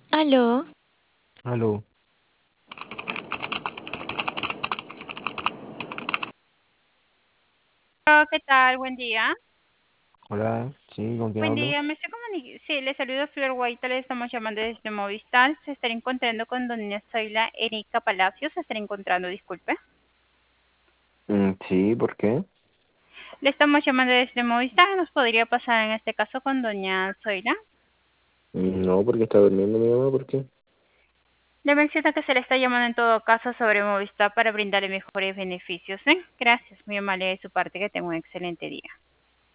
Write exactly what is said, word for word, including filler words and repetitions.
Aló, Aló, Hola, ¿qué tal? Buen día. hola, sí, ¿con quién Buen hablo? día, me estoy comunicando. Sí, le saludo Flor Guaita, le estamos llamando desde Movistar. Se estará encontrando con doña Zoila Erika Palacios. Se estará encontrando, disculpe. Mm, sí, ¿por qué? Le estamos llamando desde Movistar. ¿Nos podría pasar en este caso con doña Zoila? Mm, no, porque está durmiendo mi mamá, ¿por qué? Le menciono que se le está llamando en todo caso sobre Movistar para brindarle mejores beneficios, ¿eh? Gracias, muy amable de su parte. Que tenga un excelente día.